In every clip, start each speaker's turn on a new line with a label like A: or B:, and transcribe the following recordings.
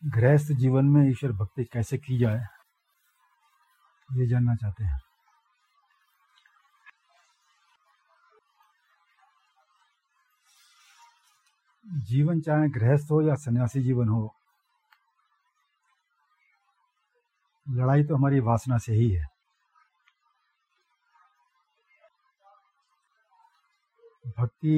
A: गृहस्थ जीवन में ईश्वर भक्ति कैसे की जाए, ये जानना चाहते हैं। जीवन चाहे गृहस्थ हो या सन्यासी जीवन हो, लड़ाई तो हमारी वासना से ही है। भक्ति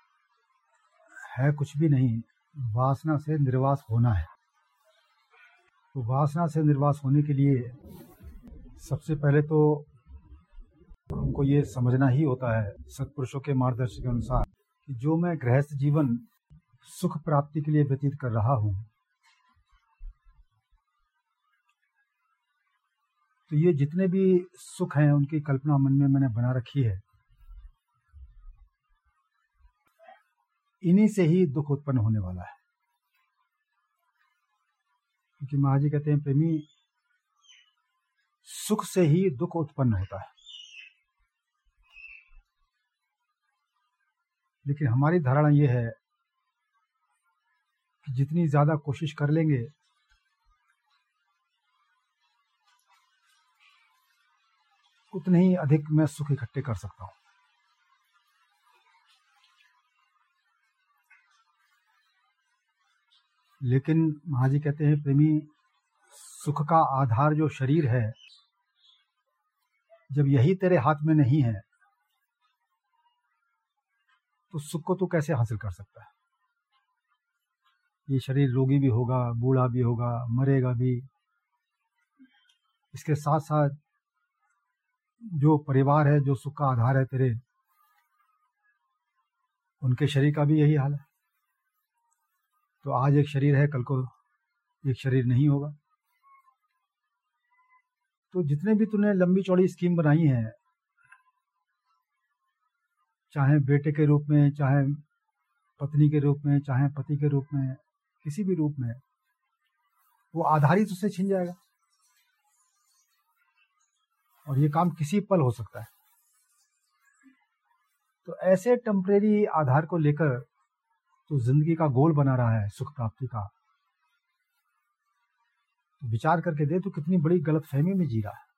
A: है कुछ भी नहीं, वासना से निर्वास होना है। तो वासना से निर्वास होने के लिए सबसे पहले तो हमको ये समझना ही होता है सत्पुरुषों के मार्गदर्शन के अनुसार कि जो मैं गृहस्थ जीवन सुख प्राप्ति के लिए व्यतीत कर रहा हूँ, तो ये जितने भी सुख हैं उनकी कल्पना मन में मैंने बना रखी है। इन्हीं से ही दुख उत्पन्न होने वाला है। क्योंकि महाराज जी कहते हैं, प्रेमी, सुख से ही दुख उत्पन्न होता है। लेकिन हमारी धारणा यह है कि जितनी ज्यादा कोशिश कर लेंगे उतने ही अधिक मैं सुख इकट्ठे कर सकता हूं। लेकिन महाराज जी कहते हैं, प्रेमी, सुख का आधार जो शरीर है, जब यही तेरे हाथ में नहीं है तो सुख को तू कैसे हासिल कर सकता है? ये शरीर रोगी भी होगा, बूढ़ा भी होगा, मरेगा भी। इसके साथ साथ जो परिवार है, जो सुख का आधार है तेरे, उनके शरीर का भी यही हाल है। तो आज एक शरीर है, कल को एक शरीर नहीं होगा। तो जितने भी तूने लंबी चौड़ी स्कीम बनाई है, चाहे बेटे के रूप में, चाहे पत्नी के रूप में, चाहे पति के रूप में, किसी भी रूप में, वो आधारित उससे छिन जाएगा। और ये काम किसी पल हो सकता है। तो ऐसे टेम्परेरी आधार को लेकर तो जिंदगी का गोल बना रहा है सुख प्राप्ति का। तो विचार करके दे, तो कितनी बड़ी गलतफहमी में जी रहा है।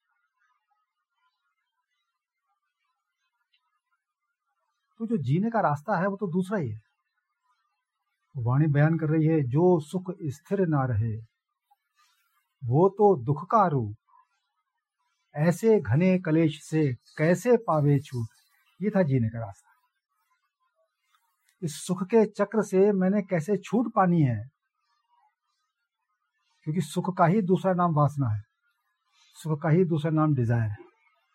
A: तो जो जीने का रास्ता है वो तो दूसरा ही है। वाणी बयान कर रही है, जो सुख स्थिर ना रहे वो तो दुख का रूप, ऐसे घने कलेश से कैसे पावे छूट। ये था जीने का रास्ता। इस सुख के चक्र से मैंने कैसे छूट पानी है, क्योंकि सुख का ही दूसरा नाम वासना है, सुख का ही दूसरा नाम डिजायर है।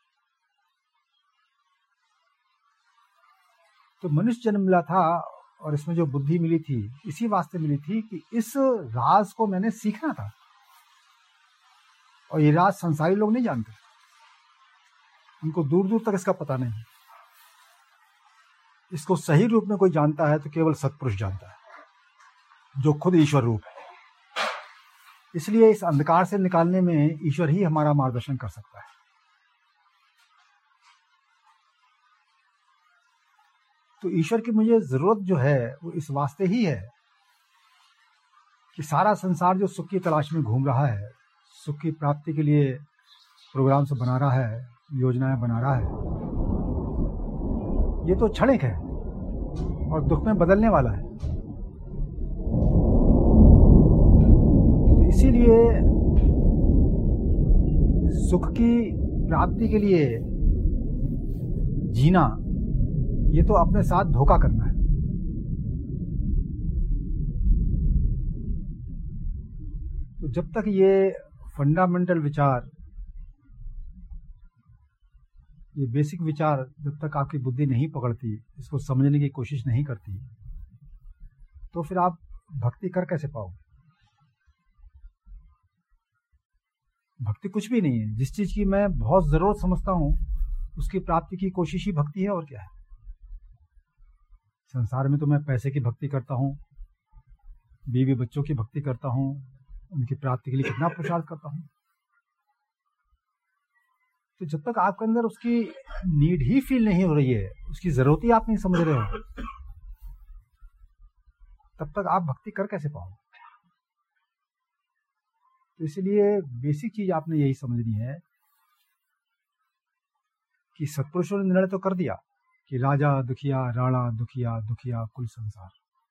A: तो मनुष्य जन्म मिला था और इसमें जो बुद्धि मिली थी, इसी वास्ते मिली थी कि इस राज को मैंने सीखना था। और ये राज संसारी लोग नहीं जानते, उनको दूर दूर तक इसका पता नहीं। इसको सही रूप में कोई जानता है तो केवल सत्पुरुष जानता है, जो खुद ईश्वर रूप है। इसलिए इस अंधकार से निकालने में ईश्वर ही हमारा मार्गदर्शन कर सकता है। तो ईश्वर की मुझे जरूरत जो है वो इस वास्ते ही है कि सारा संसार जो सुख की तलाश में घूम रहा है, सुख की प्राप्ति के लिए प्रोग्राम से बना रहा है, योजनाएं बना रहा है, ये तो क्षणिक है और दुख में बदलने वाला है। इसीलिए सुख की प्राप्ति के लिए जीना, ये तो अपने साथ धोखा करना है। तो जब तक ये फंडामेंटल विचार, ये बेसिक विचार जब तक आपकी बुद्धि नहीं पकड़ती, इसको समझने की कोशिश नहीं करती, तो फिर आप भक्ति कर कैसे पाओगे? भक्ति कुछ भी नहीं है। जिस चीज की मैं बहुत जरूरत समझता हूं उसकी प्राप्ति की कोशिश ही भक्ति है, और क्या है। संसार में तो मैं पैसे की भक्ति करता हूं, बीवी बच्चों की भक्ति करता हूं, उनकी प्राप्ति के लिए कितना पुरुषार्थ करता हूं। तो जब तक आपके अंदर उसकी नीड ही फील नहीं हो रही है, उसकी जरूरत ही आप नहीं समझ रहे हो, तब तक आप भक्ति कर कैसे पाओगे? तो इसलिए बेसिक चीज आपने यही समझनी है कि सत्पुरुषों ने निर्णय तो कर दिया कि राजा दुखिया, राणा दुखिया, दुखिया कुल संसार,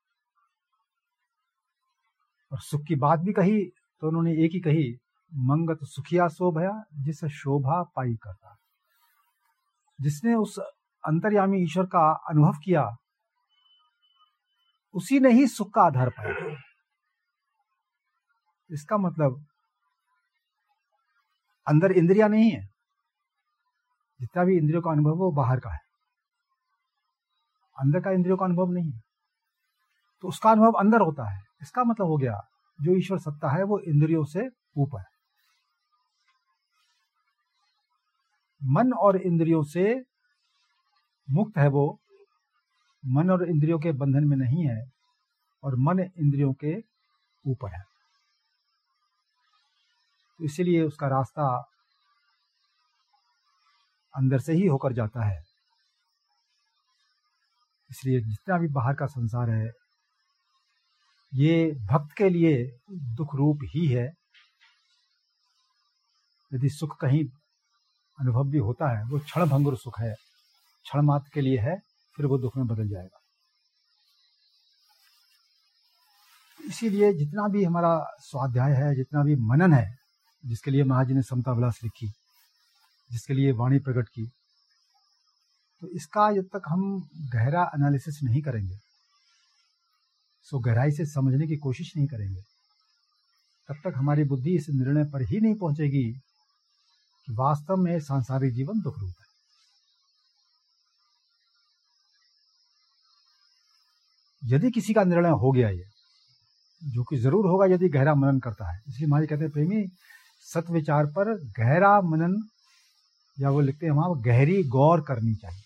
A: और सुख की बात भी कही तो उन्होंने एक ही कही, मंगत सुखिया सो भया जिस शोभा पाई करता। जिसने उस अंतर्यामी ईश्वर का अनुभव किया उसी ने ही सुख का आधार पाया। इसका मतलब अंदर इंद्रिया नहीं है, जितना भी इंद्रियों का अनुभव वो बाहर का है, अंदर का इंद्रियों का अनुभव नहीं है, तो उसका अनुभव अंदर होता है। इसका मतलब हो गया जो ईश्वर सत्ता है वो इंद्रियों से ऊपर है। मन और इंद्रियों से मुक्त है वो, मन और इंद्रियों के बंधन में नहीं है, और मन इंद्रियों के ऊपर है। तो इसीलिए उसका रास्ता अंदर से ही होकर जाता है। इसलिए जितना भी बाहर का संसार है ये भक्त के लिए दुख रूप ही है। यदि सुख कहीं अनुभव भी होता है वो क्षण भंगुर सुख है, क्षण मात्र के लिए है, फिर वो दुख में बदल जाएगा। इसीलिए जितना भी हमारा स्वाध्याय है, जितना भी मनन है, जिसके लिए महाराज जी ने समता विलास लिखी, जिसके लिए वाणी प्रकट की, तो इसका जब तक हम गहरा एनालिसिस नहीं करेंगे, सो गहराई से समझने की कोशिश नहीं करेंगे, तब तक हमारी बुद्धि इस निर्णय पर ही नहीं पहुंचेगी कि वास्तव में सांसारिक जीवन दुख रूप है। यदि किसी का निर्णय हो गया ये, जो कि जरूर होगा यदि गहरा मनन करता है, इसलिए महाराज कहते हैं प्रेमी सत विचार पर गहरा मनन, या वो लिखते हैं वहां गहरी गौर करनी चाहिए।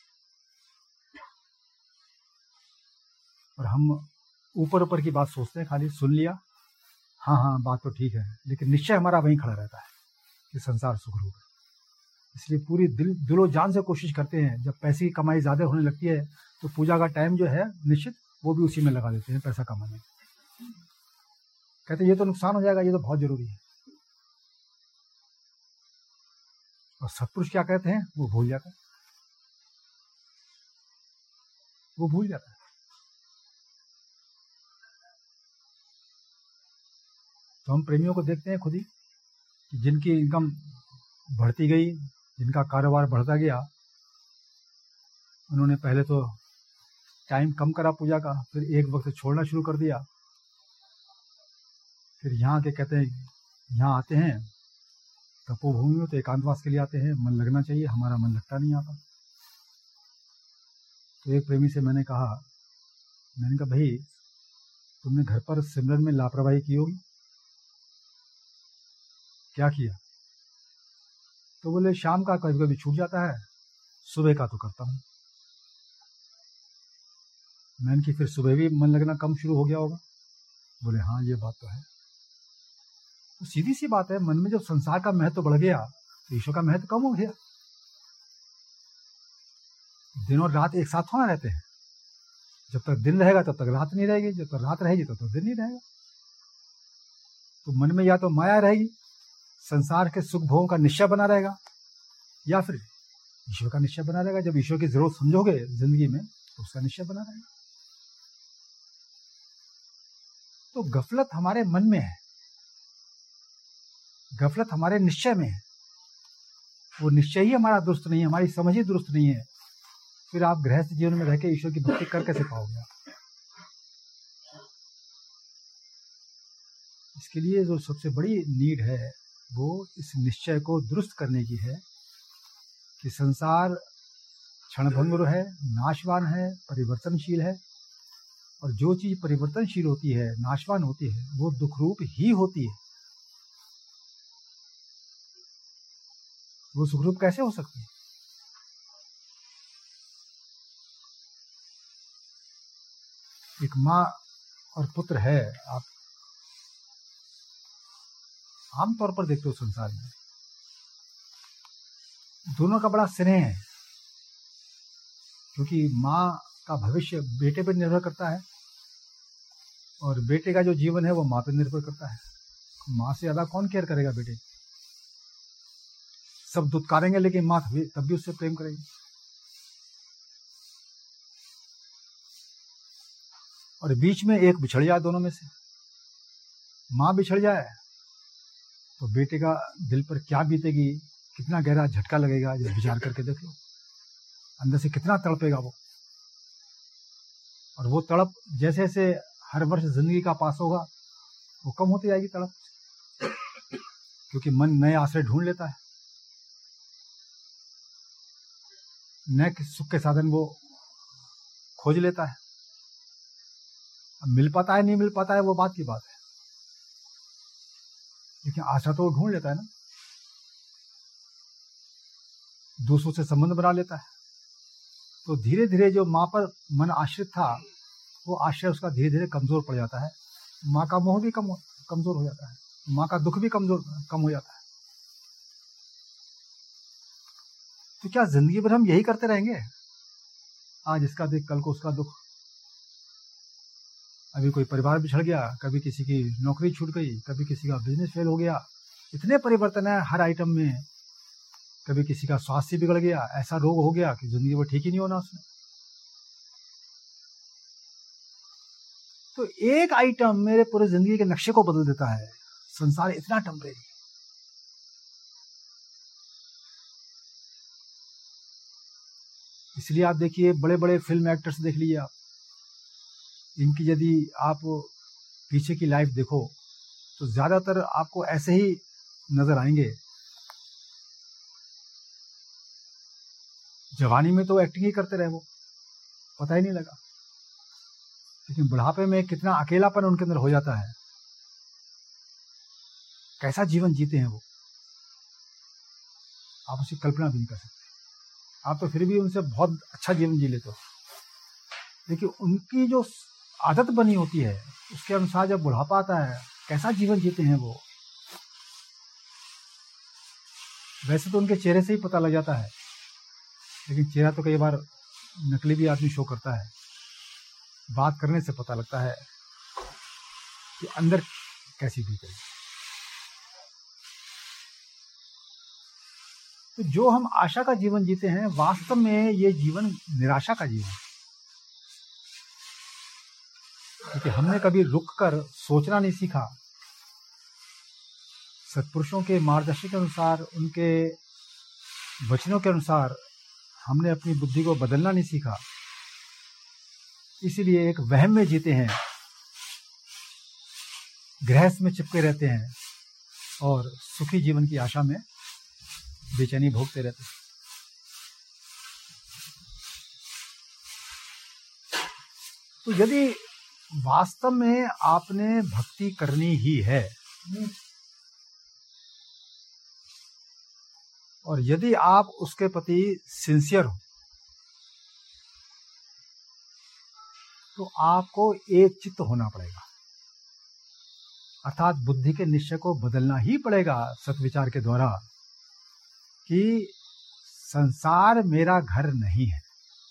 A: और हम ऊपर ऊपर की बात सोचते हैं, खाली सुन लिया, हाँ हाँ बात तो ठीक है, लेकिन निश्चय हमारा वहीं खड़ा रहता है कि संसार सुख रूप है। इसलिए पूरी दिलो जान से कोशिश करते हैं। जब पैसे की कमाई ज्यादा होने लगती है तो पूजा का टाइम जो है निश्चित वो भी उसी में लगा देते हैं, पैसा कमाने। कहते हैं ये तो नुकसान हो जाएगा, ये तो बहुत जरूरी है। और सत्पुरुष क्या कहते हैं, वो भूल जाता है, वो भूल जाता है। तो हम प्रेमियों को देखते हैं खुद ही कि जिनकी इनकम बढ़ती गई, जिनका कारोबार बढ़ता गया, उन्होंने पहले तो टाइम कम करा पूजा का, फिर एक वक्त छोड़ना शुरू कर दिया। फिर यहाँ के कहते हैं, यहाँ आते हैं तपोभूमि में तो एकांतवास के लिए आते हैं, मन लगना चाहिए, हमारा मन लगता नहीं आता। तो एक प्रेमी से मैंने कहा भाई तुमने घर पर सिमरन में लापरवाही की होगी। क्या किया? तो बोले शाम का कभी कभी छूट जाता है, सुबह का तो करता हूँ। मैंने कि फिर सुबह भी मन लगना कम शुरू हो गया होगा। बोले हाँ ये बात तो है। तो सीधी सी बात है, मन में जब संसार का महत्व बढ़ गया तो ईश्वर का महत्व कम हो गया। दिन और रात एक साथ थोड़ा रहते हैं, जब तक दिन रहेगा तब तक रात नहीं रहेगी, जब तक रात रहेगी तब तक दिन नहीं रहेगा। तो मन में या तो माया रहेगी, संसार के सुख भोगों का निश्चय बना रहेगा, या फिर ईश्वर का निश्चय बना रहेगा। जब ईश्वर की जरूरत समझोगे जिंदगी में तो उसका निश्चय बना रहेगा। तो गफलत हमारे मन में है, गफलत हमारे निश्चय में है। वो निश्चय ही हमारा दुरुस्त नहीं है, हमारी समझ ही दुरुस्त नहीं है। फिर आप गृहस्थ जीवन में रह के ईश्वर की भक्ति कर कैसे पाओगे? इसके लिए जो सबसे बड़ी नीड है वो इस निश्चय को दुरुस्त करने की है कि संसार क्षणभंगुर है, नाशवान है, परिवर्तनशील है, और जो चीज परिवर्तनशील होती है, नाशवान होती है, वो दुख रूप ही होती है। वो सुख रूप कैसे हो सकती है? एक माँ और पुत्र है, आप आमतौर पर देखते हो संसार में दोनों का बड़ा स्नेह है, क्योंकि माँ का भविष्य बेटे पर निर्भर करता है और बेटे का जो जीवन है वो माँ पर निर्भर करता है। माँ से ज्यादा कौन केयर करेगा बेटे? सब दुत्कारेंगे लेकिन माँ तब भी उससे प्रेम करेगी। और बीच में एक बिछड़ जाए दोनों में से, माँ बिछड़ जाए तो बेटे का दिल पर क्या बीतेगी, कितना गहरा झटका लगेगा, ये विचार करके देख लो। अंदर से कितना तड़पेगा वो। और वो तड़प जैसे जैसे हर वर्ष जिंदगी का पास होगा वो कम होती जाएगी तड़प, क्योंकि मन नए आश्रय ढूंढ लेता है, नए सुख के साधन वो खोज लेता है। अब मिल पाता है नहीं मिल पाता है वो बात की बात है, लेकिन आशा तो वो ढूंढ लेता है ना, दूसरों से संबंध बना लेता है। तो धीरे धीरे जो माँ पर मन आश्रित था वो आश्रय उसका धीरे धीरे कमजोर पड़ जाता है। माँ का मोह भी कमजोर हो जाता है, माँ का दुख भी कम हो जाता है। तो क्या जिंदगी भर हम यही करते रहेंगे? आज इसका देख कल को उसका दुख। अभी कोई परिवार बिछड़ गया, कभी किसी की नौकरी छूट गई, कभी किसी का बिजनेस फेल हो गया, इतने परिवर्तन है हर आइटम में। कभी किसी का स्वास्थ्य बिगड़ गया, ऐसा रोग हो गया कि जिंदगी भर ठीक ही नहीं होना उसने। तो एक आइटम मेरे पूरे जिंदगी के नक्शे को बदल देता है। संसार इतना टेम्परेरी। इसलिए आप देखिए बड़े बड़े फिल्म एक्टर्स देख लीजिए आप, इनकी यदि आप पीछे की लाइफ देखो तो ज्यादातर आपको ऐसे ही नजर आएंगे। जवानी में तो एक्टिंग ही करते रहे वो, पता ही नहीं लगा, लेकिन बुढ़ापे में कितना अकेलापन उनके अंदर हो जाता है, कैसा जीवन जीते हैं वो, आप उसकी कल्पना भी नहीं कर सकते। आप तो फिर भी उनसे बहुत अच्छा जीवन जी लेते हो, लेकिन उनकी जो आदत बनी होती है उसके अनुसार जब बुढ़ापा आता है कैसा जीवन जीते हैं वो। वैसे तो उनके चेहरे से ही पता लग जाता है, लेकिन चेहरा तो कई बार नकली भी आदमी शो करता है। बात करने से पता लगता है कि अंदर कैसी बीत है। तो जो हम आशा का जीवन जीते हैं वास्तव में ये जीवन निराशा का जीवन है, क्योंकि हमने कभी रुक कर सोचना नहीं सीखा, सत्पुरुषों के मार्गदर्शन के अनुसार, उनके वचनों के अनुसार हमने अपनी बुद्धि को बदलना नहीं सीखा। इसीलिए एक वहम में जीते हैं, गृहस्थ में चिपके रहते हैं और सुखी जीवन की आशा में बेचैनी भोगते रहते हैं। तो यदि वास्तव में आपने भक्ति करनी ही है और यदि आप उसके प्रति सिंसियर हो तो आपको एक चित्त होना पड़ेगा, अर्थात बुद्धि के निश्चय को बदलना ही पड़ेगा सत्विचार के द्वारा कि संसार मेरा घर नहीं है।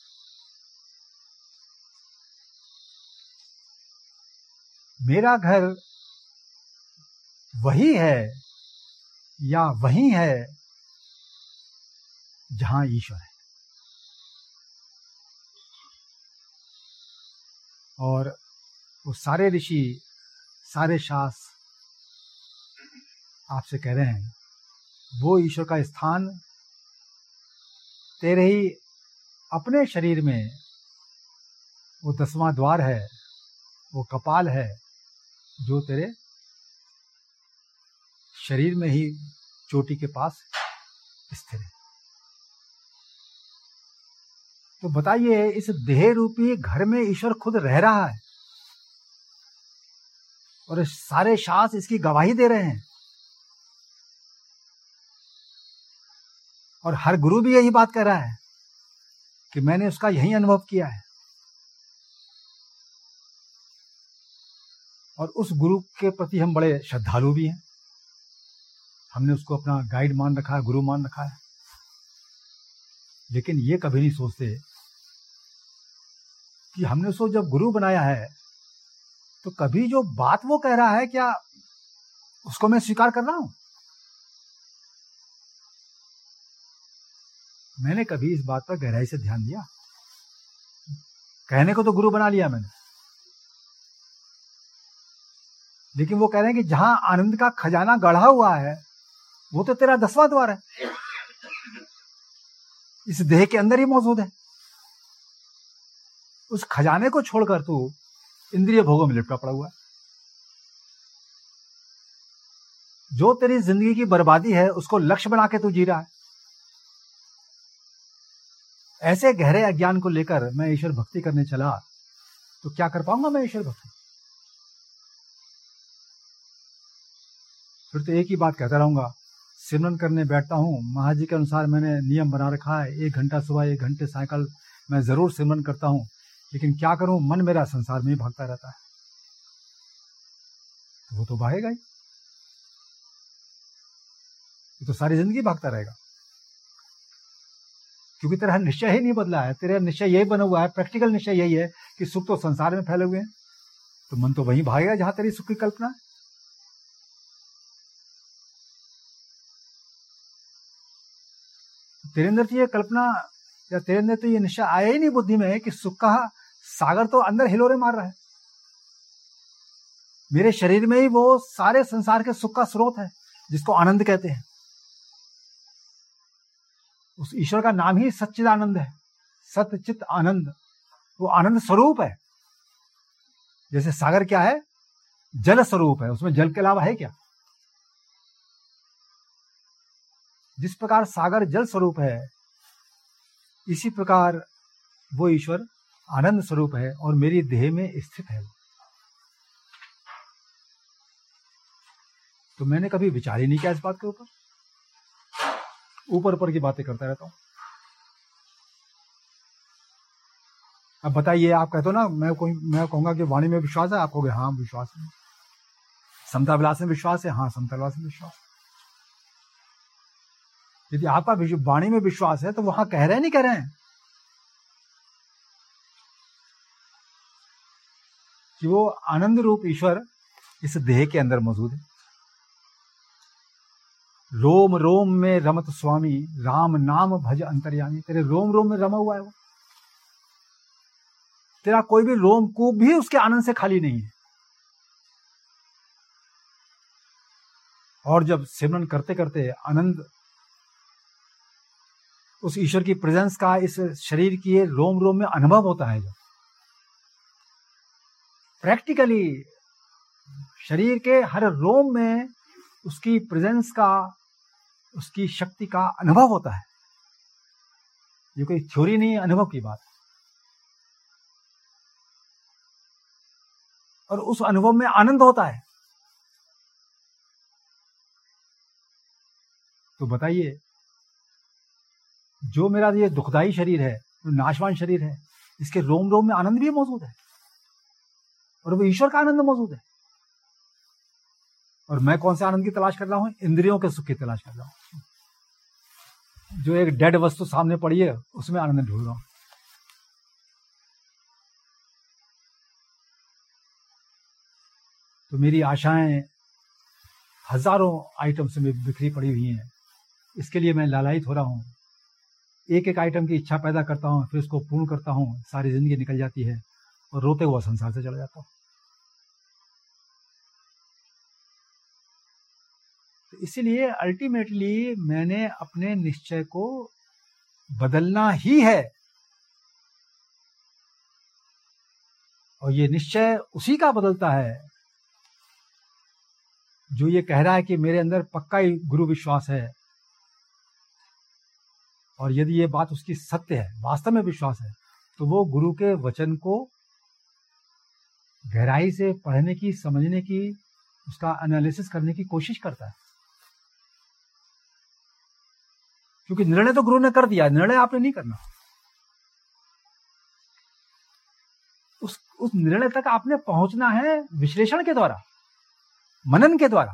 A: मेरा घर वही है या वही है जहां ईश्वर है। और वो सारे ऋषि, सारे शास्त्र आपसे कह रहे हैं वो ईश्वर का स्थान तेरे ही अपने शरीर में, वो 10वां द्वार है, वो कपाल है जो तेरे शरीर में ही चोटी के पास स्थिर है। तो बताइए इस देह रूपी घर में ईश्वर खुद रह रहा है और सारे शास्त्र इसकी गवाही दे रहे हैं, और हर गुरु भी यही बात कह रहा है कि मैंने उसका यही अनुभव किया है। और उस गुरु के प्रति हम बड़े श्रद्धालु भी हैं, हमने उसको अपना गाइड मान रखा है, गुरु मान रखा है। लेकिन ये कभी नहीं सोचते कि हमने उसको जब गुरु बनाया है तो कभी जो बात वो कह रहा है क्या उसको मैं स्वीकार कर रहा हूं। मैंने कभी इस बात पर गहराई से ध्यान दिया? कहने को तो गुरु बना लिया मैंने, लेकिन वो कह रहे हैं कि जहां आनंद का खजाना गढ़ा हुआ है वो तो तेरा 10वां द्वार है, इस देह के अंदर ही मौजूद है। उस खजाने को छोड़कर तू इंद्रिय भोगों में लिपटा पड़ा हुआ है। जो तेरी जिंदगी की बर्बादी है उसको लक्ष्य बना के तू जी रहा है। ऐसे गहरे अज्ञान को लेकर मैं ईश्वर भक्ति करने चला तो क्या कर पाऊंगा मैं ईश्वर भक्ति? फिर तो एक ही बात कहता रहूंगा, सिमरन करने बैठता हूं, महाराज जी के अनुसार मैंने नियम बना रखा है, 1 घंटा सुबह 1 घंटे सायंकाल मैं जरूर सिमरन करता हूं, लेकिन क्या करूं, मन मेरा संसार में ही भागता रहता है। तो वो तो भागेगा ही, ये तो सारी जिंदगी भागता रहेगा, क्योंकि तेरा निश्चय ही नहीं बदला है। तेरा निश्चय यही बना हुआ है, प्रैक्टिकल निश्चय यही है कि सुख तो संसार में फैले हुए हैं, तो मन तो वहीं भागेगा जहां तेरी सुख की कल्पना है। तेरे अंदर तो ये कल्पना या तेरे अंदर तो ये निश्चय आया ही नहीं बुद्धि में कि सुख का सागर तो अंदर हिलोरे मार रहा है। मेरे शरीर में ही वो सारे संसार के सुख का स्रोत है जिसको आनंद कहते हैं। उस ईश्वर का नाम ही सच्चिदानंद है, सतचित आनंद, वो आनंद स्वरूप है। जैसे सागर क्या है, जल स्वरूप है, उसमें जल के अलावा है क्या? जिस प्रकार सागर जल स्वरूप है, इसी प्रकार वो ईश्वर आनंद स्वरूप है और मेरी देह में स्थित है। तो मैंने कभी विचार ही नहीं किया इस बात के ऊपर, ऊपर ऊपर की बातें करता रहता हूं। अब बताइए, आप कहते हो ना, मैं कहूंगा कि वाणी में विश्वास है, आप कहोगे हाँ विश्वास है। समता विलास में विश्वास है, हाँ समता विलास में विश्वास है। यदि आपका वाणी में विश्वास है तो वहां कह रहे हैं नहीं कह रहे हैं कि वो आनंद रूप ईश्वर इस देह के अंदर मौजूद है। रोम रोम में रमत स्वामी, राम नाम भज अंतर्यामी। तेरे रोम रोम में रमा हुआ है वो, तेरा कोई भी रोम को भी उसके आनंद से खाली नहीं है। और जब सिमरन करते करते आनंद, उस ईश्वर की प्रेजेंस का इस शरीर की रोम रोम में अनुभव होता है, जब प्रैक्टिकली शरीर के हर रोम में उसकी प्रेजेंस का, उसकी शक्ति का अनुभव होता है। ये कोई थ्योरी नहीं है, अनुभव की बात है। और उस अनुभव में आनंद होता है। तो बताइए, जो मेरा ये दुखदाई शरीर है, जो नाशवान शरीर है, इसके रोम रोम में आनंद भी मौजूद है और वो ईश्वर का आनंद मौजूद है। और मैं कौन से आनंद की तलाश कर रहा हूं? इंद्रियों के सुख की तलाश कर रहा हूं। जो एक डेड वस्तु सामने पड़ी है उसमें आनंद ढूंढ रहा हूं। तो मेरी आशाएं हजारों आइटम से बिखरी पड़ी हुई हैं, इसके लिए मैं लालायित हो रहा हूं। एक एक आइटम की इच्छा पैदा करता हूं, फिर उसको पूर्ण करता हूं, सारी जिंदगी निकल जाती है और रोते हुआ संसार से चला जाता हूं। तो इसीलिए अल्टीमेटली मैंने अपने निश्चय को बदलना ही है, और ये निश्चय उसी का बदलता है जो ये कह रहा है कि मेरे अंदर पक्का ही गुरु विश्वास है, और यदि ये बात उसकी सत्य है, वास्तव में विश्वास है, तो वो गुरु के वचन को गहराई से पढ़ने की, समझने की, उसका एनालिसिस करने की कोशिश करता है। क्योंकि निर्णय तो गुरु ने कर दिया, निर्णय आपने नहीं करना। उस निर्णय तक आपने पहुंचना है विश्लेषण के द्वारा, मनन के द्वारा।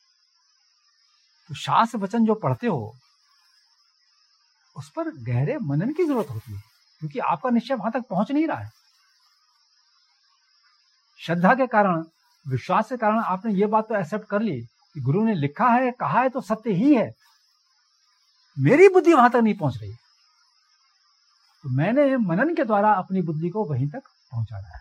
A: तो शास्त्र वचन जो पढ़ते हो उस पर गहरे मनन की जरूरत होती है, क्योंकि आपका निश्चय वहां तक पहुंच नहीं रहा है। श्रद्धा के कारण, विश्वास के कारण आपने ये बात तो एक्सेप्ट कर ली कि गुरु ने लिखा है, कहा है तो सत्य ही है, मेरी बुद्धि वहां तक नहीं पहुंच रही, तो मैंने मनन के द्वारा अपनी बुद्धि को वहीं तक पहुंचाना है।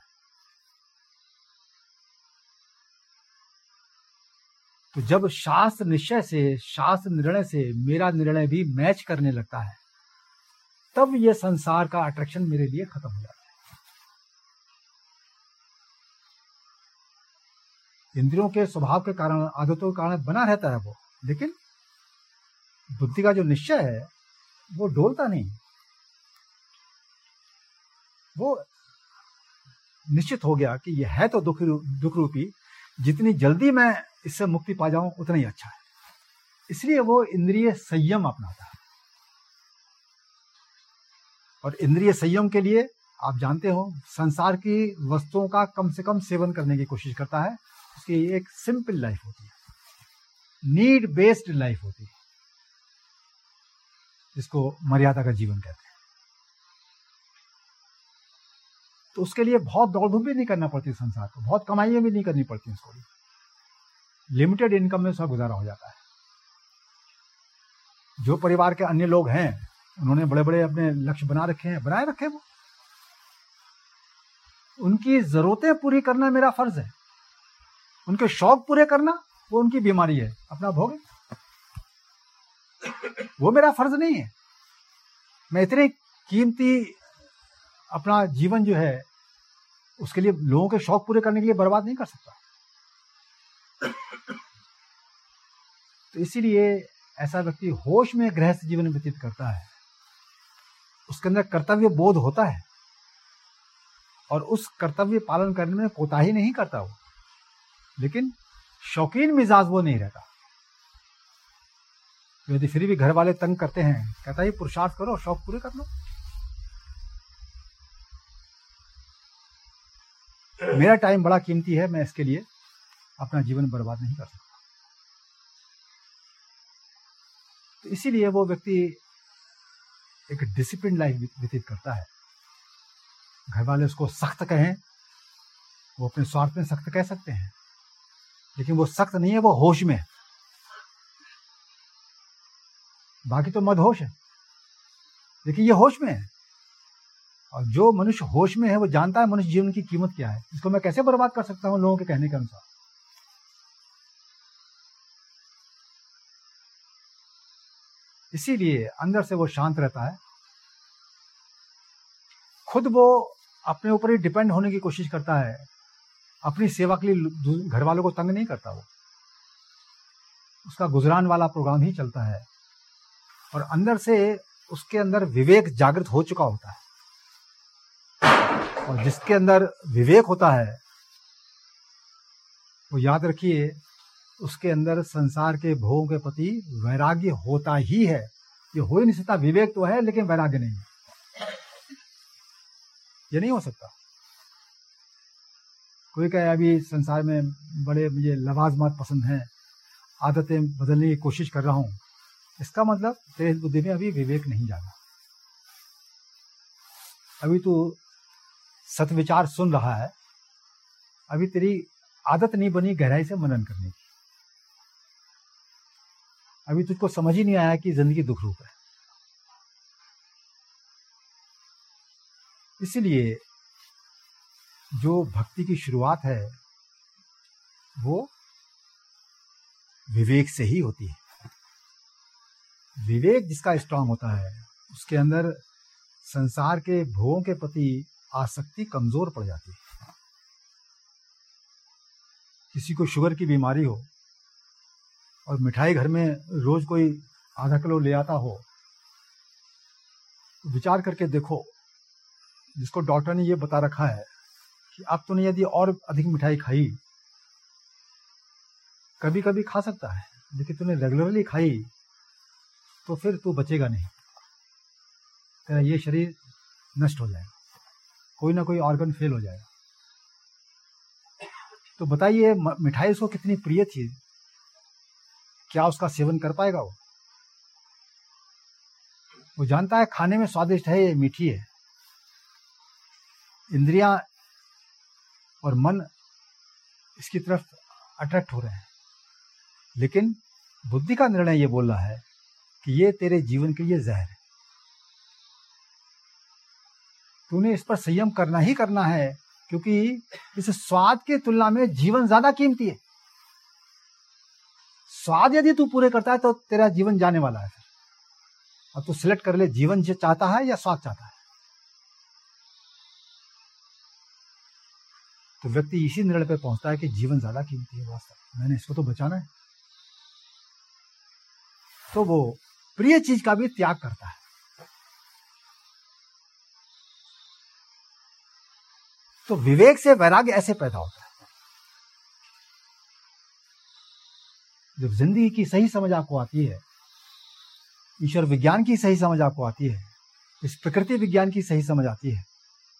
A: तो जब शास्त्र निश्चय से, शास्त्र निर्णय से मेरा निर्णय भी मैच करने लगता है, तब यह संसार का अट्रैक्शन मेरे लिए खत्म हो जाता है। इंद्रियों के स्वभाव के कारण, आदतों के कारण बना रहता है वो, लेकिन बुद्धि का जो निश्चय है वो डोलता नहीं। वो निश्चित हो गया कि यह है तो दुख रूपी, जितनी जल्दी मैं इससे मुक्ति पा जाऊं उतना ही अच्छा है। इसलिए वो इंद्रिय संयम अपनाता है। और इंद्रिय संयम के लिए आप जानते हो, संसार की वस्तुओं का कम से कम सेवन करने की कोशिश करता है। उसकी एक सिंपल लाइफ होती है, नीड बेस्ड लाइफ होती है, जिसको मर्यादा का जीवन कहते हैं। तो उसके लिए बहुत दौड़-धूप भी नहीं करना पड़ती संसार को, बहुत कमाइयां भी नहीं करनी पड़ती उसको, लिमिटेड इनकम में उसका गुजारा हो जाता है। जो परिवार के अन्य लोग हैं, उन्होंने बड़े बड़े अपने लक्ष्य बनाए रखे वो, उनकी जरूरतें पूरी करना मेरा फर्ज है, उनके शौक पूरे करना वो उनकी बीमारी है, अपना भोग, वो मेरा फर्ज नहीं है। मैं इतने कीमती अपना जीवन जो है उसके लिए, लोगों के शौक पूरे करने के लिए बर्बाद नहीं कर सकता। तो इसीलिए ऐसा व्यक्ति होश में गृहस्थ जीवन व्यतीत करता है, उसके अंदर कर्तव्य बोध होता है और उस कर्तव्य पालन करने में कोताही नहीं करता वो, लेकिन शौकीन मिजाज वो नहीं रहता। यदि फिर भी घर वाले तंग करते हैं, कहता है पुरुषार्थ करो, शौक पूरे कर लो। मेरा टाइम बड़ा कीमती है, मैं इसके लिए अपना जीवन बर्बाद नहीं कर सकता। तो इसीलिए वो व्यक्ति एक डिसिप्लिन लाइफ व्यतीत करता है। घर वाले उसको सख्त कहें, वो अपने स्वार्थ में सख्त कह सकते हैं, लेकिन वो सख्त नहीं है, वो होश में है। बाकी तो मदहोश है, लेकिन ये होश में है। और जो मनुष्य होश में है वो जानता है मनुष्य जीवन की कीमत क्या है, इसको मैं कैसे बर्बाद कर सकता हूं लोगों के कहने के अनुसार। इसीलिए अंदर से वो शांत रहता है, खुद वो अपने ऊपर ही डिपेंड होने की कोशिश करता है, अपनी सेवा के लिए घर वालों को तंग नहीं करता। वो उसका गुजरान वाला प्रोग्राम ही चलता है और अंदर से उसके अंदर विवेक जागृत हो चुका होता है। और जिसके अंदर विवेक होता है वो याद रखिए, उसके अंदर संसार के भोगों के प्रति वैराग्य होता ही है। ये हो ही नहीं सकता, विवेक तो है लेकिन वैराग्य नहीं है, ये नहीं हो सकता। कोई कहे अभी संसार में बड़े मुझे लवाजमात पसंद हैं, आदतें बदलने की कोशिश कर रहा हूं, इसका मतलब तेरे बुद्धि में अभी विवेक नहीं जागा। अभी तू सत्विचार सुन रहा है, अभी तेरी आदत नहीं बनी गहराई से मनन करने की। अभी तुझको समझ ही नहीं आया कि जिंदगी दुख रूप है। इसलिए जो भक्ति की शुरुआत है वो विवेक से ही होती है। विवेक जिसका स्ट्रांग होता है उसके अंदर संसार के भोगों के प्रति आसक्ति कमजोर पड़ जाती है। किसी को शुगर की बीमारी हो और मिठाई घर में रोज कोई आधा किलो ले आता हो, तो विचार करके देखो, जिसको डॉक्टर ने ये बता रखा है कि अब तूने यदि और अधिक मिठाई खाई, कभी कभी खा सकता है, लेकिन तूने रेगुलरली खाई तो फिर तू बचेगा नहीं, तेरा ये शरीर नष्ट हो जाएगा, कोई ना कोई ऑर्गन फेल हो जाएगा। तो बताइए मिठाई उसको कितनी प्रिय थी, क्या उसका सेवन कर पाएगा? वो जानता है खाने में स्वादिष्ट है, ये मीठी है, इंद्रियां और मन इसकी तरफ अट्रैक्ट हो रहे हैं, लेकिन बुद्धि का निर्णय ये बोल रहा है कि ये तेरे जीवन के लिए जहर है, तूने इस पर संयम करना ही करना है, क्योंकि इस स्वाद की तुलना में जीवन ज्यादा कीमती है। स्वाद यदि तू पूरे करता है तो तेरा जीवन जाने वाला है। अब तू सिलेक्ट कर ले, जीवन जो चाहता है या स्वाद चाहता है। तो व्यक्ति इसी निर्णय पर पहुंचता है कि जीवन ज्यादा कीमती है, वास्तव मैंने इसको तो बचाना है, तो वो प्रिय चीज का भी त्याग करता है। तो विवेक से वैराग्य ऐसे पैदा होता है। जब जिंदगी की सही समझ आपको आती है, ईश्वर विज्ञान की सही समझ आपको आती है, इस प्रकृति विज्ञान की सही समझ आती है,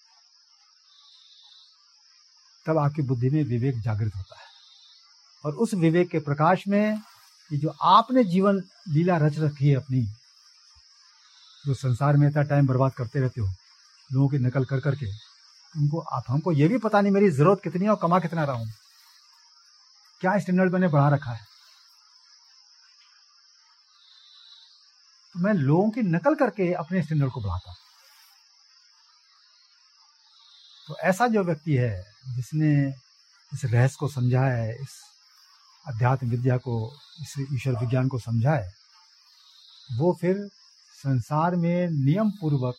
A: तब आपकी बुद्धि में विवेक जागृत होता है। और उस विवेक के प्रकाश में ये जो आपने जीवन लीला रच रखी है अपनी, जो संसार में इतना टाइम बर्बाद करते रहते हो लोगों की नकल कर करके, हमको ये भी पता नहीं मेरी जरूरत कितनी है और कमा कितना रहा हूं, क्या स्टैंडर्ड मैंने बढ़ा रखा है। तो मैं लोगों की नकल करके अपने स्टैंडर्ड को बढ़ाता हूं। तो ऐसा जो व्यक्ति है जिसने इस रहस्य को समझा है, इस अध्यात्म विद्या को, इस ईश्वर विज्ञान को समझा है, वो फिर संसार में नियम पूर्वक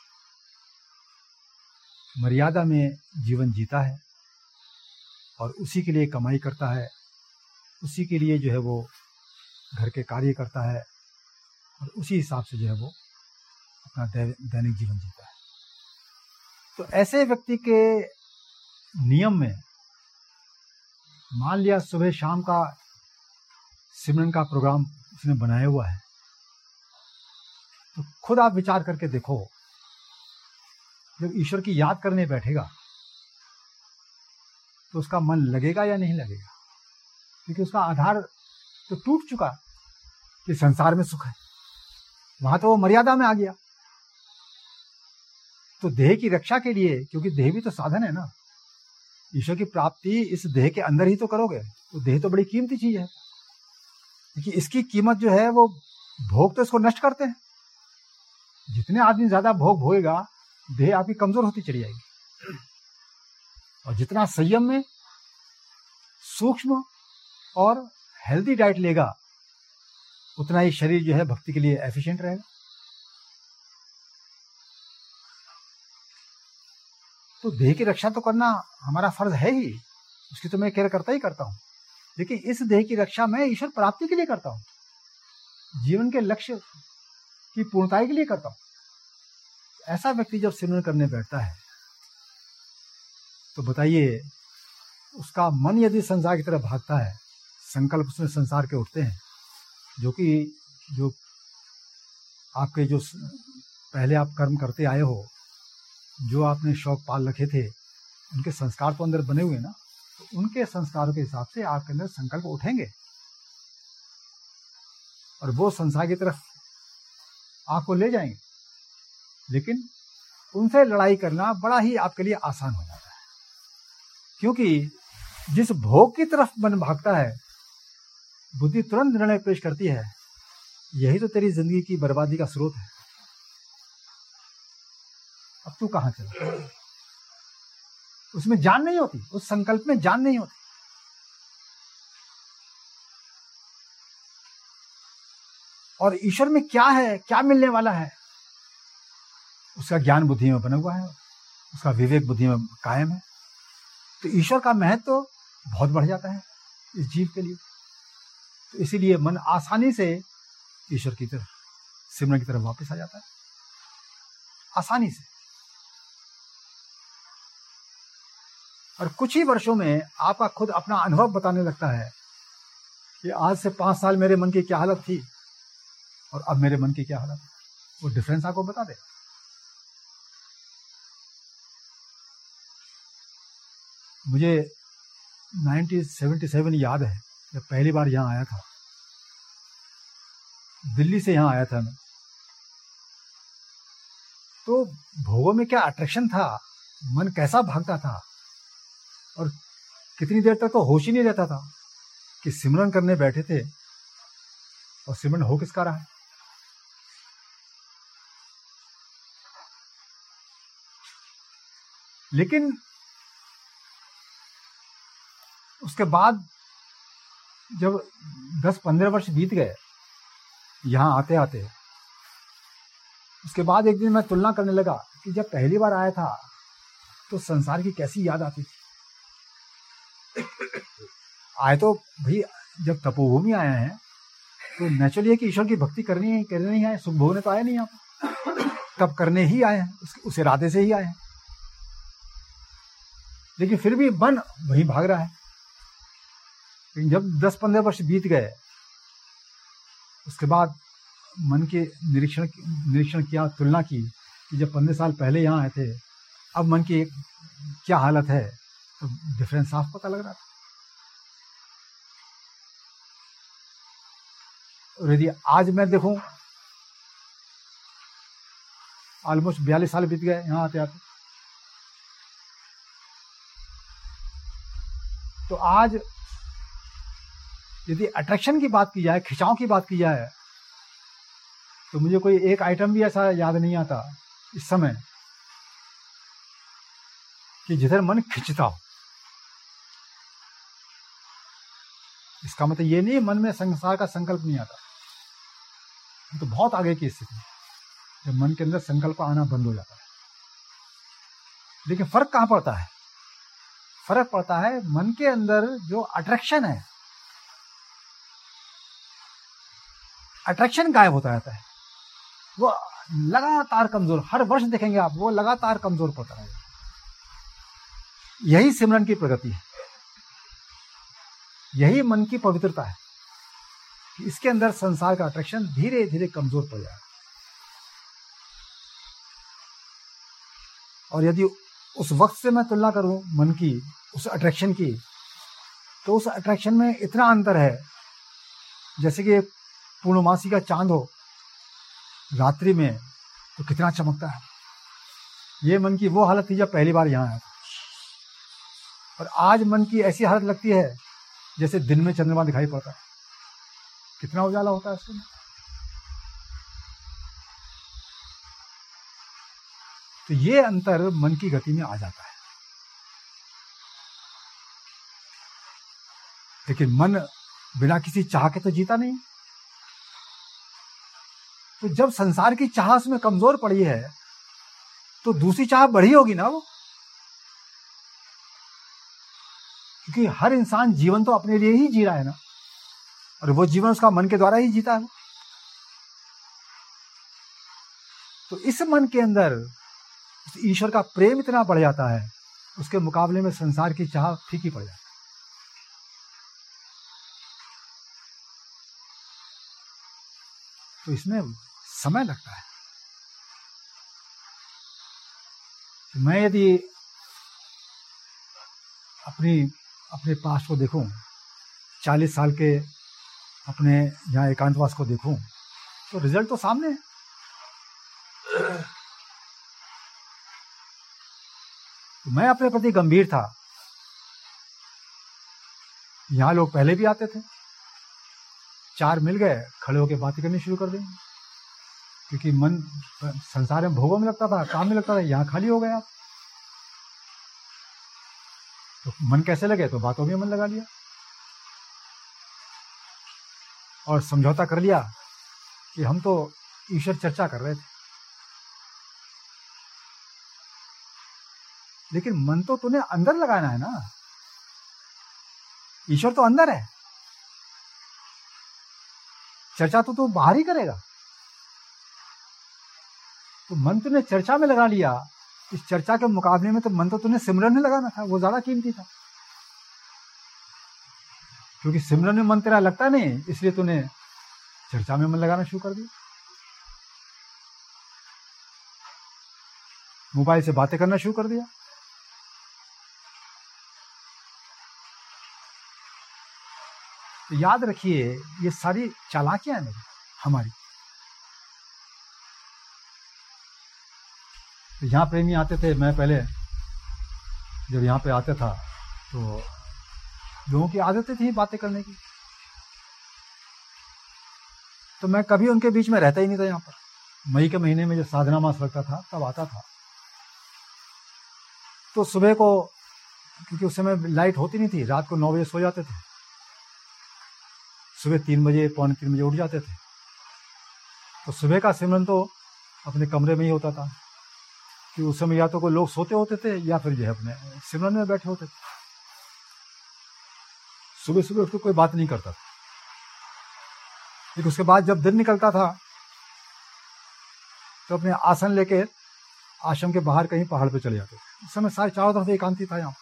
A: मर्यादा में जीवन जीता है और उसी के लिए कमाई करता है, उसी के लिए जो है वो घर के कार्य करता है और उसी हिसाब से जो है वो अपना दैनिक जीवन जीता है। तो ऐसे व्यक्ति के नियम में, मान लिया सुबह शाम का सिमरन का प्रोग्राम उसने बनाया हुआ है, तो खुद आप विचार करके देखो, जब ईश्वर की याद करने बैठेगा तो उसका मन लगेगा या नहीं लगेगा? क्योंकि उसका आधार तो टूट चुका कि संसार में सुख है, वहां तो वो मर्यादा में आ गया। तो देह की रक्षा के लिए, क्योंकि देह भी तो साधन है ना, ईश्वर की प्राप्ति इस देह के अंदर ही तो करोगे, तो देह तो बड़ी कीमती चीज है, क्योंकि इसकी कीमत जो है वो भोग तो इसको नष्ट करते हैं। जितने आदमी ज्यादा भोग भोगेगा, देह आपकी कमजोर होती चली जाएगी। और जितना संयम में सूक्ष्म और हेल्दी डाइट लेगा, उतना ही शरीर जो है भक्ति के लिए एफिशिएंट रहेगा। तो देह की रक्षा तो करना हमारा फर्ज है ही, उसकी तो मैं केयर करता ही करता हूं, लेकिन इस देह की रक्षा मैं ईश्वर प्राप्ति के लिए करता हूं, जीवन के लक्ष्य की पूर्णताई के लिए करता हूं। ऐसा व्यक्ति जब सिमरन करने बैठता है तो बताइए, उसका मन यदि संसार की तरफ भागता है, संकल्प उसमें संसार के उठते हैं, जो आपके जो पहले आप कर्म करते आए हो, जो आपने शौक पाल रखे थे, उनके संस्कार तो अंदर बने हुए ना, तो उनके संस्कारों के हिसाब से आपके अंदर संकल्प उठेंगे और वो संसार की तरफ आपको ले जाएंगे। लेकिन उनसे लड़ाई करना बड़ा ही आपके लिए आसान हो जाता है, क्योंकि जिस भोग की तरफ मन भागता है, बुद्धि तुरंत निर्णय पेश करती है, यही तो तेरी जिंदगी की बर्बादी का स्रोत है, अब तू कहां चला। उसमें जान नहीं होती, उस संकल्प में जान नहीं होती। और ईश्वर में क्या है, क्या मिलने वाला है, उसका ज्ञान बुद्धि में बना हुआ है, उसका विवेक बुद्धि में कायम है। तो ईश्वर का महत्व तो बहुत बढ़ जाता है इस जीव के लिए। तो इसीलिए मन आसानी से ईश्वर की तरफ, सिमरन की तरफ वापस आ जाता है, आसानी से। और कुछ ही वर्षों में आपका खुद अपना अनुभव बताने लगता है कि आज से 5 साल मेरे मन की क्या हालत थी और अब मेरे मन की क्या हालत है, वो डिफरेंस आपको बता देगा। मुझे 1977 याद है, जब पहली बार यहाँ आया था, दिल्ली से यहाँ आया था मैं, तो भोगों में क्या अट्रैक्शन था, मन कैसा भागता था, और कितनी देर तक तो होश ही नहीं रहता था कि सिमरन करने बैठे थे और सिमरन हो किसका रहा है। लेकिन उसके बाद जब 10-15 वर्ष बीत गए यहाँ आते आते, उसके बाद एक दिन मैं तुलना करने लगा कि जब पहली बार आया था तो संसार की कैसी याद आती थी। आए तो भाई जब तपोभूमि आए हैं तो नेचुरली है कि ईश्वर की भक्ति करनी है, सुख भोगने तो आए नहीं आप, तब करने ही आए हैं, उस इरादे से ही आए हैं। लेकिन फिर भी मन वहीं भाग रहा है। लेकिन जब 10-15 वर्ष बीत गए उसके बाद मन के निरीक्षण किया, तुलना की कि जब 15 साल पहले यहाँ आए थे अब मन की क्या हालत है, तो डिफरेंस साफ पता लग रहा था। और यदि आज मैं देखूं, ऑलमोस्ट 42 साल बीत गए यहाँ आते आते, तो आज यदि अट्रैक्शन की बात की जाए, खिंचाव की बात की जाए, तो मुझे कोई एक आइटम भी ऐसा याद नहीं आता इस समय कि जिधर मन खिंचता हो। इसका मतलब ये नहीं मन में संसार का संकल्प नहीं आता, तो बहुत आगे की स्थिति है जब मन के अंदर संकल्प आना बंद हो जाता है। लेकिन फर्क कहां पड़ता है? फर्क पड़ता है मन के अंदर जो अट्रैक्शन है, अट्रैक्शन गायब होता रहता है, वो लगातार कमजोर, हर वर्ष देखेंगे आप, वो लगातार कमजोर पड़ता रहेगा। यही सिमरन की प्रगति है, यही मन की पवित्रता है कि इसके अंदर संसार का अट्रैक्शन धीरे धीरे कमजोर पड़ जाए। और यदि उस वक्त से मैं तुलना करूं मन की, उस अट्रैक्शन की, तो उस अट्रैक्शन में इतना अंतर है जैसे कि पूर्णमासी का चांद हो रात्रि में तो कितना चमकता है। ये मन की वो हालत थी जब पहली बार यहाँ आया था, और आज मन की ऐसी हालत लगती है जैसे दिन में चंद्रमा दिखाई पड़ता है, कितना उजाला होता है उसमें। तो ये अंतर मन की गति में आ जाता है। लेकिन मन बिना किसी चाह के तो जीता नहीं। तो जब संसार की चाह उसमें कमजोर पड़ी है तो दूसरी चाह बढ़ी होगी ना वो, क्योंकि हर इंसान जीवन तो अपने लिए ही जी रहा है ना, और वो जीवन उसका मन के द्वारा ही जीता है। तो इस मन के अंदर उस ईश्वर का प्रेम इतना बढ़ जाता है, उसके मुकाबले में संसार की चाह फीकी पड़ जाती है। तो इसमें समय लगता है। तो मैं यदि अपने पास्ट को देखूं, 40 साल के अपने यहाँ एकांतवास को देखूं, तो रिजल्ट तो सामने है। तो मैं अपने प्रति गंभीर था। यहाँ लोग पहले भी आते थे, 4 मिल गए, खड़े होकर बातें करनी शुरू कर देंगे, क्योंकि मन संसार में भोगों में लगता था, काम में लगता था। यहाँ खाली हो गया तो मन कैसे लगे, तो बातों में मन लगा लिया और समझौता कर लिया कि हम तो ईश्वर चर्चा कर रहे थे। लेकिन मन तो तूने अंदर लगाना है ना, ईश्वर तो अंदर है, चर्चा तो तू बाहर ही करेगा। तो मन तूने चर्चा में लगा लिया, इस चर्चा के मुकाबले में तो मन तो तूने सिमरन में लगाना था, वो ज्यादा कीमती था। क्योंकि सिमरन में मन तेरा लगता नहीं, इसलिए तूने चर्चा में मन लगाना शुरू कर दिया, मोबाइल से बातें करना शुरू कर दिया। तो याद रखिए, ये सारी चालाकियां हैं हमारी। तो यहाँ प्रेमी आते थे, मैं पहले जब यहाँ पे आता था तो लोगों की आदतें थी बातें करने की, तो मैं कभी उनके बीच में रहता ही नहीं था। यहाँ पर मई के महीने में जब साधना मास लगता था तब आता था। तो सुबह को, क्योंकि उस समय लाइट होती नहीं थी, रात को 9 बजे सो जाते थे, सुबह 3 बजे पौने 3 बजे उठ जाते थे। तो सुबह का सिमरन तो अपने कमरे में ही होता था, कि उस समय या तो कोई लोग सोते होते थे या फिर जो है अपने सिमरन में बैठे होते थे। सुबह सुबह उठ के कोई बात नहीं करता था। लेकिन उसके बाद जब दिन निकलता था तो अपने आसन लेके आश्रम के बाहर कहीं पहाड़ पे चले जाते थे। उस समय सारे चारों तरफ एकांती था। यहाँ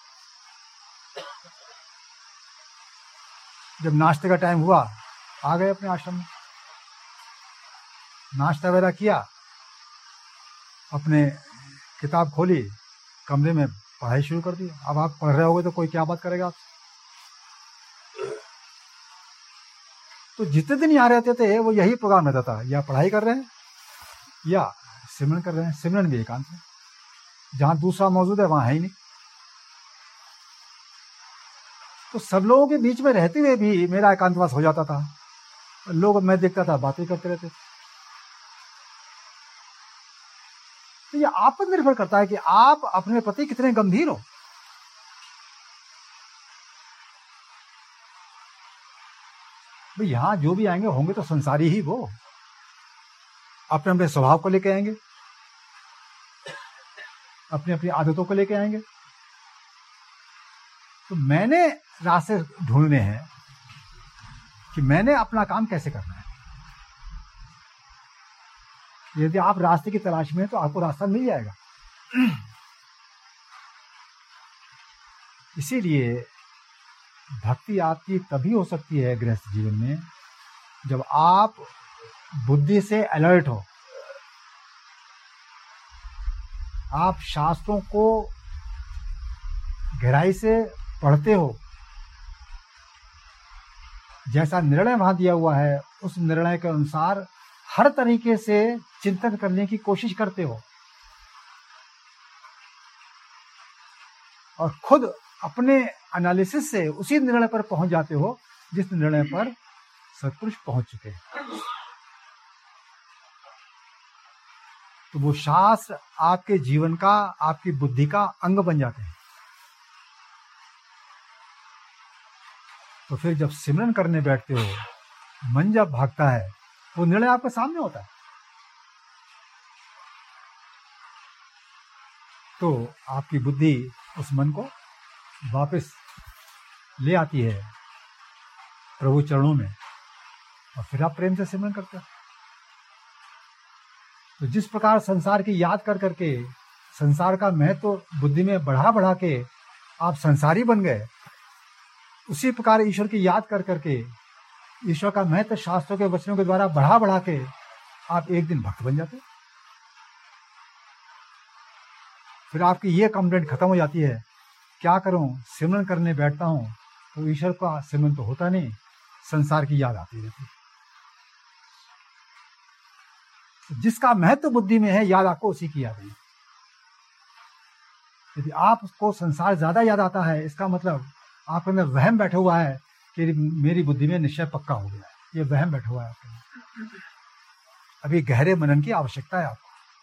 A: जब नाश्ते का टाइम हुआ, आ गए अपने आश्रम में, नाश्ता वगैरह किया, अपने किताब खोली, कमरे में पढ़ाई शुरू कर दी। अब आप पढ़ रहे होगे तो कोई क्या बात करेगा आपसे। तो जितने दिन यहाँ रहते थे वो यही प्रोग्राम रहता था, या पढ़ाई कर रहे हैं या सिमरन कर रहे हैं। सिमरन भी एकांत है, जहां दूसरा मौजूद है वहां है ही नहीं। तो सब लोगों के बीच में रहते हुए भी मेरा एकांतवास हो जाता था। लोग, मैं देखता था, बातें करते रहते थे। तो ये आप पर निर्भर करता है कि आप अपने प्रति कितने गंभीर हो। भाई यहां जो भी आएंगे होंगे तो संसारी ही, वो अपने अपने स्वभाव को लेके आएंगे, अपनी अपनी आदतों को लेके आएंगे। तो मैंने रास्ते ढूंढने हैं कि मैंने अपना काम कैसे करना है। यदि आप रास्ते की तलाश में हैं तो आपको रास्ता मिल जाएगा। इसीलिए भक्ति आपकी तभी हो सकती है गृहस्थ जीवन में जब आप बुद्धि से अलर्ट हो, आप शास्त्रों को गहराई से पढ़ते हो, जैसा निर्णय वहां दिया हुआ है उस निर्णय के अनुसार हर तरीके से चिंतन करने की कोशिश करते हो, और खुद अपने एनालिसिस से उसी निर्णय पर पहुंच जाते हो जिस निर्णय पर सत्पुरुष पहुंच चुके हैं। तो वो शास्त्र आपके जीवन का, आपकी बुद्धि का अंग बन जाते हैं। तो फिर जब सिमरन करने बैठते हो, मन जब भागता है, वो निर्णय आपके सामने होता है। तो आपकी बुद्धि उस मन को वापस ले आती है प्रभु चरणों में, और फिर आप प्रेम से सिमरन करते हो। तो जिस प्रकार संसार की याद कर करके संसार का महत्व तो बुद्धि में बढ़ा बढ़ा के आप संसारी बन गए, उसी प्रकार ईश्वर की याद कर करके ईश्वर का महत्व शास्त्रों के वचनों के द्वारा बढ़ा बढ़ा के आप एक दिन भक्त बन जाते। फिर आपकी ये कंप्लेंट खत्म हो जाती है, क्या करूं, सिमरन करने बैठता हूं तो ईश्वर का सिमरन तो होता नहीं, संसार की याद आती रहती। जिसका महत्व बुद्धि में है, याद आपको उसी की याद है। यदि आपको संसार ज्यादा याद आता है, इसका मतलब आपके अंदर वहम बैठा हुआ है कि मेरी बुद्धि में निश्चय पक्का हो गया है। ये वहम बैठा हुआ है आपके अंदर। अभी गहरे मनन की आवश्यकता है आपको,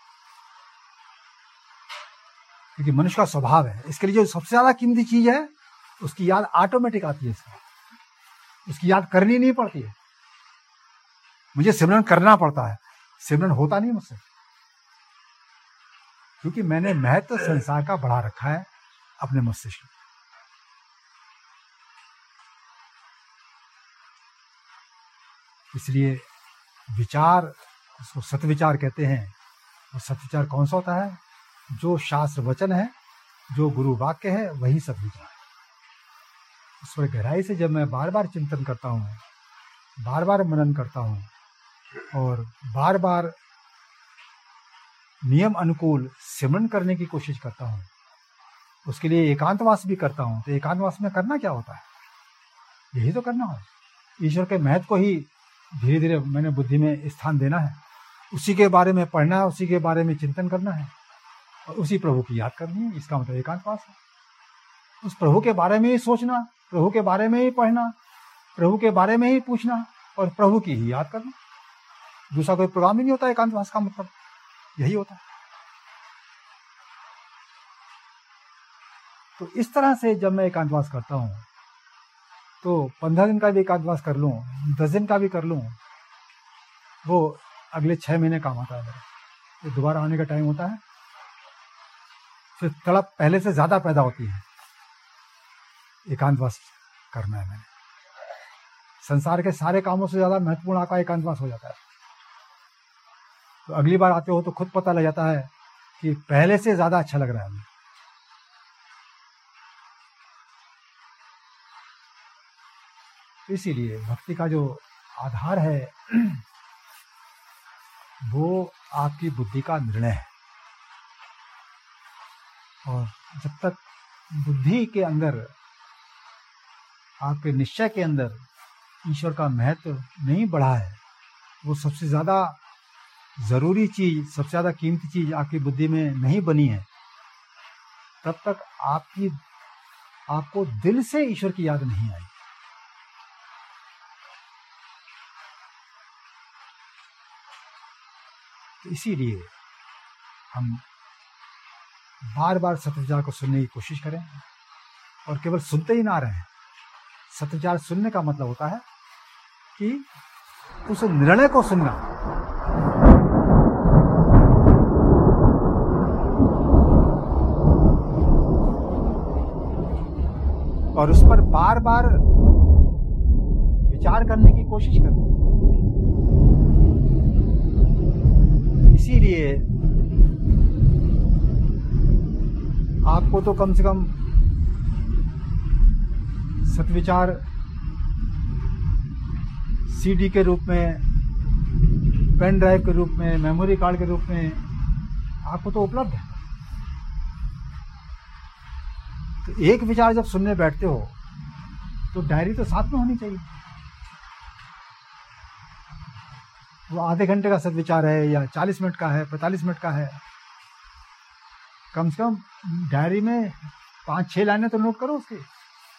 A: क्योंकि मनुष्य का स्वभाव है। इसके लिए जो सबसे ज्यादा कीमती चीज है उसकी याद ऑटोमेटिक आती है। उसकी याद करनी नहीं पड़ती है, मुझे सिमरन करना पड़ता है। सिमरन होता नहीं मुझसे, क्योंकि मैंने महत्व संसार का बढ़ा रखा है अपने मस्तिष्क में। इसलिए विचार, उसको सत्विचार कहते हैं। वो सत्विचार कौन सा होता है? जो शास्त्र वचन है, जो गुरु वाक्य है, वही सत्विचार है। उस पर गहराई से जब मैं बार बार चिंतन करता हूँ, बार बार मनन करता हूँ और बार बार नियम अनुकूल सिमरन करने की कोशिश करता हूँ, उसके लिए एकांतवास भी करता हूँ। तो एकांतवास में करना क्या होता है? यही तो करना है, ईश्वर के महत्व को ही धीरे धीरे मैंने बुद्धि में स्थान देना है, उसी के बारे में पढ़ना है, उसी के बारे में चिंतन करना है और उसी प्रभु की याद करनी है। इसका मतलब एकांतवास है। उस प्रभु के बारे में ही सोचना, प्रभु के बारे में ही पढ़ना, प्रभु के बारे में ही पूछना, और प्रभु की ही याद करना। दूसरा कोई प्रोग्राम ही नहीं होता एकांतवास का मतलब यही होता है। तो इस तरह से जब मैं एकांतवास करता हूं तो 15 दिन का भी एकांतवास कर लूं, 10 दिन का भी कर लूं, वो अगले 6 महीने काम आता है मेरा। तो दोबारा आने का टाइम होता है, फिर तड़प पहले से ज्यादा पैदा होती है। एकांतवास करना है मैंने, संसार के सारे कामों से ज्यादा महत्वपूर्ण आपका एकांतवास हो जाता है। तो अगली बार आते हो तो खुद पता लग जाता है कि पहले से ज्यादा अच्छा लग रहा है हमें। इसीलिए भक्ति का जो आधार है वो आपकी बुद्धि का निर्णय है। और जब तक बुद्धि के अंदर, आपके निश्चय के अंदर ईश्वर का महत्व नहीं बढ़ा है, वो सबसे ज्यादा जरूरी चीज, सबसे ज्यादा कीमती चीज आपकी बुद्धि में नहीं बनी है, तब तक आपको दिल से ईश्वर की याद नहीं आई। तो इसीलिए हम बार बार सत्विचार को सुनने की कोशिश करें, और केवल सुनते ही ना रहें। सत्विचार सुनने का मतलब होता है कि उस निर्णय को सुनना, और उस पर बार बार विचार करने की कोशिश करना। इसीलिए आपको तो कम से कम सत्विचार सीडी के रूप में, पेन ड्राइव के रूप में, मेमोरी कार्ड के रूप में आपको तो उपलब्ध है। तो एक विचार जब सुनने बैठते हो तो डायरी तो साथ में होनी चाहिए। वो आधे घंटे का सद्विचार है या 40 मिनट का है, 45 मिनट का है, कम से कम डायरी में 5-6 लाइनें तो नोट करो उसकी।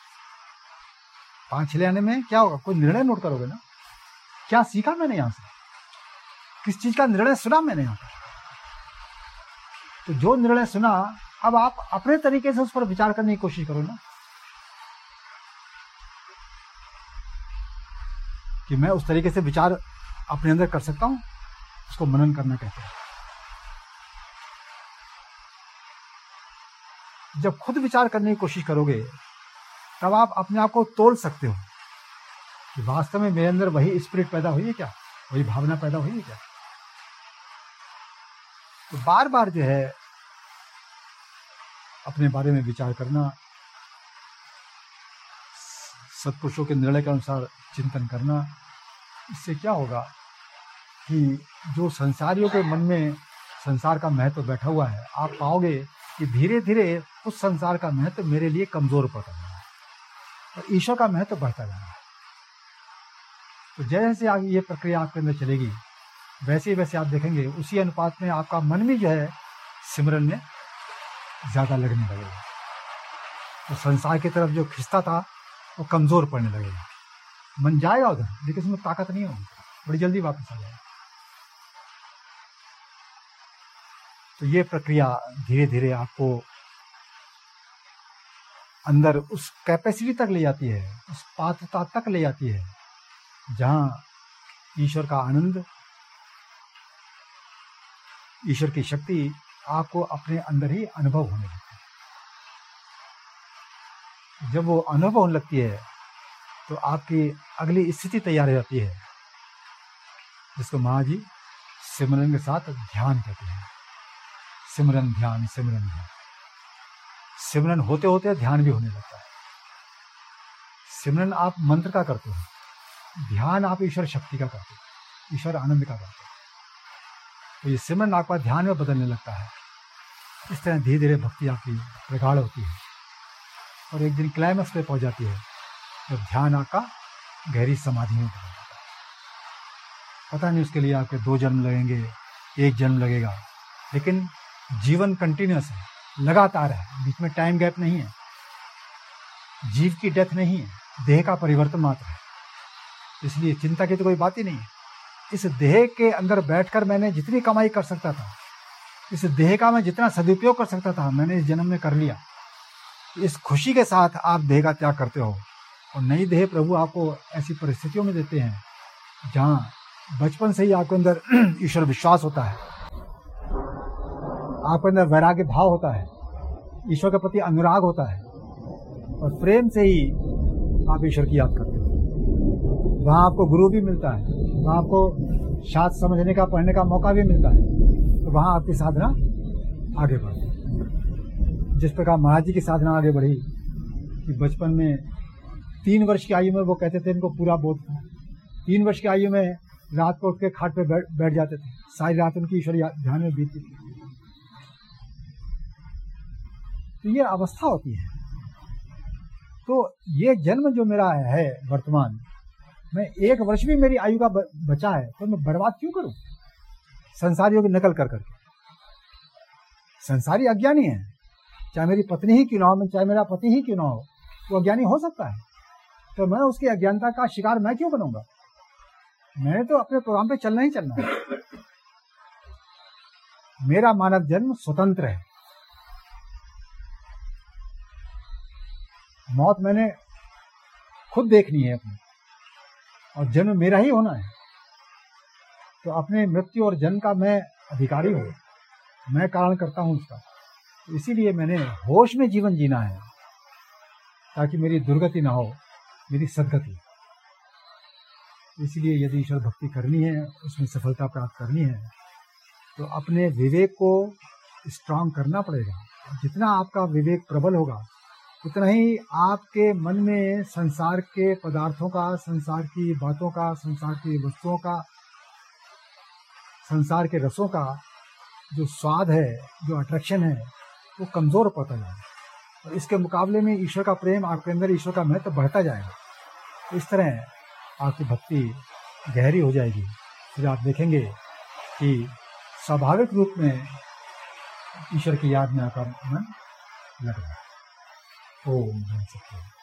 A: 5-6 लाइनें में क्या होगा, कोई निर्णय नोट करोगे ना, क्या सीखा मैंने यहां से, किस चीज का निर्णय सुना मैंने यहां पर। तो जो निर्णय सुना, अब आप अपने तरीके से उस पर विचार करने की कोशिश करो ना, कि मैं उस तरीके से विचार अपने अंदर कर सकता हूं। उसको मनन करना कहते हैं। जब खुद विचार करने की कोशिश करोगे तब आप अपने आप को तोल सकते हो कि वास्तव में मेरे अंदर वही स्पिरिट पैदा हुई है क्या, वही भावना पैदा हुई है क्या। तो बार बार जो है अपने बारे में विचार करना, सत्पुरुषों के निर्णय के अनुसार चिंतन करना, इससे क्या होगा कि जो संसारियों के मन में संसार का महत्व बैठा हुआ है, आप पाओगे कि धीरे धीरे उस संसार का महत्व मेरे लिए कमजोर पड़ता जा रहा है और ईश्वर का महत्व बढ़ता जा रहा है। तो जैसे आगे ये प्रक्रिया आपके अंदर चलेगी, वैसे वैसे आप देखेंगे उसी अनुपात में आपका मन भी जो है सिमरन में ज्यादा लगने लगेगा। तो संसार की तरफ जो खिंचता था वो कमजोर पड़ने लगेगा। मन जाएगा उधर, लेकिन उसमें ताकत नहीं होगी, बड़ी जल्दी वापस आ जाएगा। तो ये प्रक्रिया धीरे धीरे आपको अंदर उस कैपेसिटी तक ले जाती है, उस पात्रता तक ले जाती है जहां ईश्वर का आनंद, ईश्वर की शक्ति आपको अपने अंदर ही अनुभव होने लगती है। जब वो अनुभव होने लगती है तो आपकी अगली स्थिति तैयार हो जाती है, जिसको महाजी सिमरन के साथ ध्यान कहते हैं। सिमरन ध्यान, सिमरन ध्यान। सिमरन होते होते ध्यान भी होने लगता है। सिमरन आप मंत्र का करते हो, ध्यान आप ईश्वर शक्ति का करते हो, ईश्वर आनंद का करते हो। तो ये सिमरन आपका ध्यान में बदलने लगता है। इस तरह धीरे धीरे भक्ति आपकी प्रगाढ़ होती है और एक दिन क्लाइमैक्स पे पहुंच जाती है जब ध्यान आपका गहरी समाधि में बदल जाता है। पता नहीं उसके लिए आपके 2 जन्म लगेंगे, 1 जन्म लगेगा, लेकिन जीवन कंटिन्यूअस है, लगातार है, बीच में टाइम गैप नहीं है। जीव की डेथ नहीं है, देह का परिवर्तन मात्र है। इसलिए चिंता की तो कोई बात ही नहीं है। इस देह के अंदर बैठकर मैंने जितनी कमाई कर सकता था, इस देह का मैं जितना सदुपयोग कर सकता था, मैंने इस जन्म में कर लिया। इस खुशी के साथ आप देह का त्याग करते हो और नई देह प्रभु आपको ऐसी परिस्थितियों में देते हैं जहाँ बचपन से ही आपके अंदर ईश्वर विश्वास होता है, आपके अंदर वैराग्य भाव होता है, ईश्वर के प्रति अनुराग होता है और प्रेम से ही आप ईश्वर की याद करते हो। वहाँ आपको गुरु भी मिलता है, वहाँ आपको शास्त्र समझने का, पढ़ने का मौका भी मिलता है, तो वहाँ आपकी साधना आगे बढ़ती है। जिस प्रकार महाराज जी की साधना आगे बढ़ी कि बचपन में 3 वर्ष की आयु में वो कहते थे इनको पूरा बोध था। 3 वर्ष की आयु में रात को उठ के खाट पे बैठ जाते थे, सारी रात उनकी ईश्वर ध्यान में बीतती थी। तो ये अवस्था होती है। तो ये जन्म जो मेरा है वर्तमान मैं 1 वर्ष भी मेरी आयु का बचा है तो मैं बर्बाद क्यों करूं संसारियों की नकल कर करके। संसारी अज्ञानी है, चाहे मेरी पत्नी ही क्यों ना हो, चाहे मेरा पति ही क्यों ना हो, वो अज्ञानी हो सकता है, तो मैं उसकी अज्ञानता का शिकार मैं क्यों बनूंगा। मैंने तो अपने प्रोग्राम पे चलना ही चलना है। मेरा मानव जन्म स्वतंत्र है, मौत मैंने खुद देखनी है अपनी, और जन्म मेरा ही होना है। तो अपने मृत्यु और जन्म का मैं अधिकारी हूँ, मैं कारण करता हूँ उसका। तो इसीलिए मैंने होश में जीवन जीना है ताकि मेरी दुर्गति ना हो, मेरी सद्गति। इसलिए यदि ईश्वर भक्ति करनी है, उसमें सफलता प्राप्त करनी है, तो अपने विवेक को स्ट्रांग करना पड़ेगा। जितना आपका विवेक प्रबल होगा उतना ही आपके मन में संसार के पदार्थों का, संसार की बातों का, संसार की वस्तुओं का, संसार के रसों का जो स्वाद है, जो अट्रैक्शन है, वो कमजोर पड़ता जाएगा। और इसके मुकाबले में ईश्वर का प्रेम, आपके अंदर ईश्वर का महत्व बढ़ता जाएगा। इस तरह आपकी भक्ति गहरी हो जाएगी। फिर आप देखेंगे कि स्वाभाविक रूप में ईश्वर की याद में आपका मन लग रहा है। ओम नमः शिवाय।